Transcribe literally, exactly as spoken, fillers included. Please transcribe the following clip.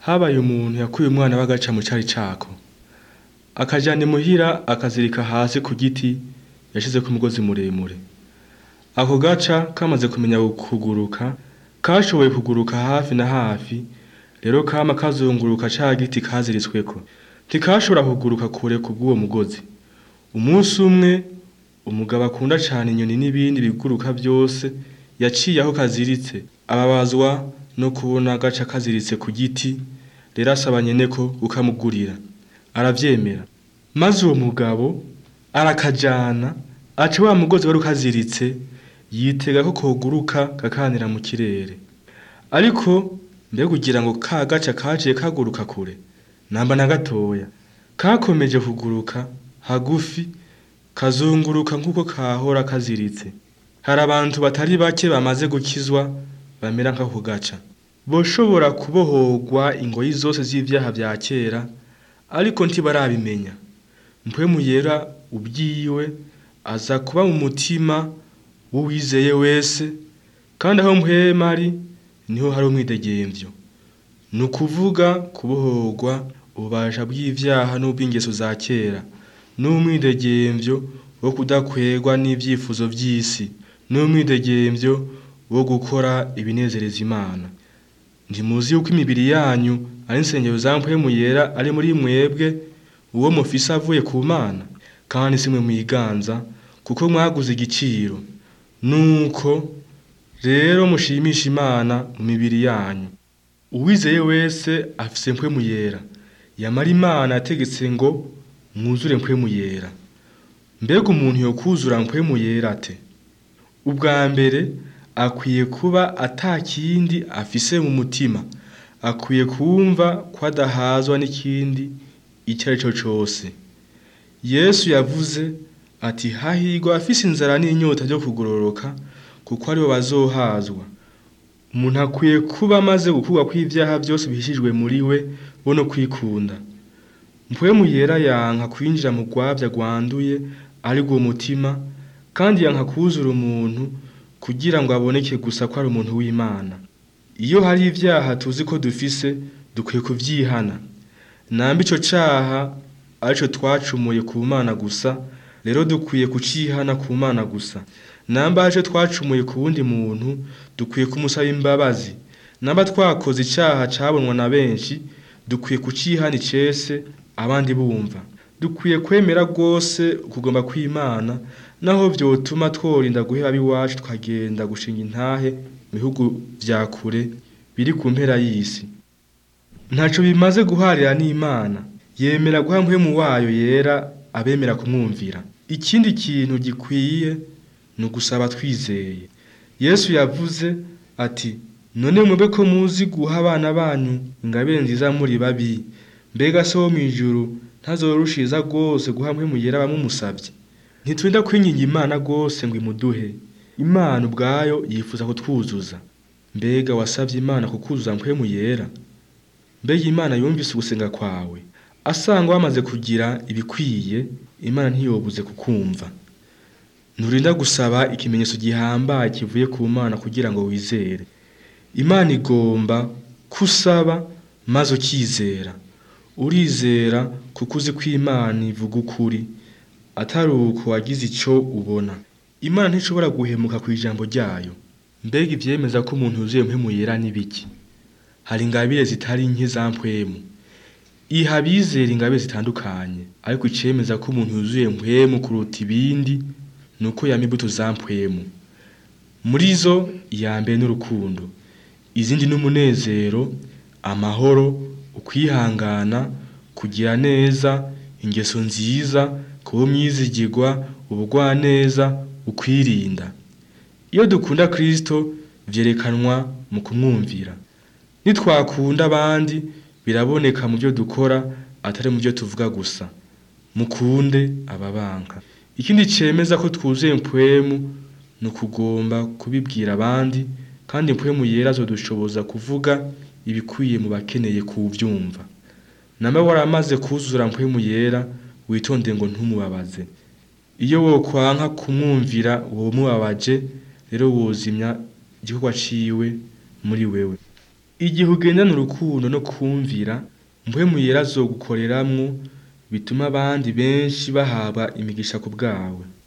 Habaye umuntu yakuye umwana w'agaca mu cari cako, akajana imuhira akazirika hasi ku giti yashizeko umugozi muremure. Ako gaca kamaze kumenya kuguruka, kashoboye kuguruka hafi na hafi, rero kama kazunguruka ca giti kaziritsweko. Ntikashobora kuguruka kure kubw'uwo mugozi. Umunsi umwe, umugabo akunda cane inyoni n'ibindi biguruka vyose, yaciye aho kaziritse, ababazwa no kubona gaca kaziritse ku giti, rero asaba nyeneko kukamugurira. Aravyemera. Maze uwo mugabo arakajana, aca wa mugozi wari ukaziritse, yitega ko koguruka kakanira mu kirere. Ariko mbega ugira ngo ka gaca kaciye kaguruka kure? Namba na gatoya. Kakomeje kuguruka hagufi, kazunguruka nk'uko kahora kaziritse. Hari abantu batari bake bamaze gukizwa bamera nk'ako gaca. Boshobora kubohorwa ingoyi zose z'ivyaha vya kera, ariko ntibarabimenya. Mpwemu Yera ubwiwe aza kuba mu mutima w'uwizeye wese, kandi aho mpwemu ari niho hari umwidegemvyo. Ni ukuvuga kubohorwa ububasha bw'ivyaha n'ubw'ingeso za kera, n'umwidegemvyo wo kudakwegwa n'ivyifuzo vy'isi, n'umwidegemvyo wo gukora ibinezereza Imana. Ntimuzi yuko imibiri yanyu ari insengero za Mpwemu Yera ari muri mwebwe, uwo mufise avuye ku Mana? Kandi simwe mwiganza, kuko mwaguze igiciro. Nuko rero mushimisha Imana mu mibiri yanyu. Uwizeye wese afise Mpwemu Yera. Yamara Imana yategetse ngo mwuzure Mpwemu Yera. Mbega umuntu yokuzura Mpwemu Yera ate? Ubwa mbere akwiye kuba atakindi afise mu mutima. Akwiye kumva ko adahazwa n'ikindi icyo ari cyo cose. Yesu yavuze ati hahirwa afise inzara n'inyota byo kugororoka, kuko aribo bazohazwa. Umuntu akwiye kuba amaze gukurwa kw'ivyaha vyose bihishijwe muri we, bo no kwikunda. Mpwemu Yera yanka kwinjira mu rwavya rwanduye ari rwo mutima, kandi yanka kuzura umuntu kugira ngo aboneke gusa ko ari umuntu w'Imana. Iyo hari ivyaha tuzi ko dufise, dukwiye kuvyihana. Namba ico caha arico twacumuye ku Mana gusa, rero dukwiye kucihana ku Mana gusa. Namba arico twacumuye ku wundi muntu, dukwiye kumusaba imbabazi. Namba twakoze icaha cabonwa na benshi, dukwiye kucihana icese abandi bumva. Dukwiye kwemera rwose kugomba kw'Imana, naho vyotuma tworinda guheba ab'iwacu tukagenda gushinga intahe mu bihugu vya kure biri ku mpera y'isi. Ntaco bimaze guharira n'Imana, yemera guha Mpwemu wayo Yera abemera kumwumvira. Ikindi kintu gikwiye ni ugusaba twizeye. Yesu yavuze ati, none mwebwe ko muzi guha abana banyu ingabire nziza muri babi, mbega so wo mw'ijuru ntazorushiza rwose guha Mpwemu Yera abamumusavye? Ntitwinda kwinginga Imana rwose ngo imuduhe. Imana ubwayo yifuza kutwuzuza. Mbega wasavye Imana kukuzuza Mpwemu Yera? Mbega Imana yumvise ugusenga kwawe? Asanga wamaze kugira ibikwiye, Imana ntiyobuze kukumva. Nturinda gusaba ikimenyetso gihambaye kivuye ku Mana kugira ngo wizere. Imana igomba kusaba maze ukizera. Urizera kuko uzi ko Imana ivuga ukuri, atari uko wagize ico ubona. Imana ntishobora guhemuka kw'ijambo ryayo. Mbega ivyemeza ko umuntu yuzuye Mpwemu Yera ni biki? Hari ingabire zitari nke za mpwemu. Iha abizera ingabire zitandukanye, ariko icemeza ko umuntu yuzuye mpwemu kuruta ibindi nuko yama imbuto za mpwemu. Muri zo iya mbere n'urukundo, izindi n'umunezero, amahoro, ukwihangana, kugira neza, ingeso nziza, kuba umwizigirwa, ubugwaneza, ukwirinda. Iyo dukunda Kristo vyerekanwa mu kumwumvira. Nitwakunda abandi biraboneka mu byo dukora atari mu byo tuvuga gusa. Mukunde ababanka. Ikindi cemeza ko twuzuye mpwemu ni ukugomba kubibwira abandi, kandi Mpwemu Yera azodushoboza kuvuga ibikwiye mu bakeneye kuvyumva. Namba waramaze kuzura Mpwemu Yera, witonde ngo ntumubabaze. Iyo wokwanka kumwumvira uwo mubabaje, rero wozimya igikorwa ciwe muri wewe. Igihe ugendana urukundo no kumvira, mpwemu yera azogukoreramwo bituma abandi benshi bahabwa imigisha ku bwawe.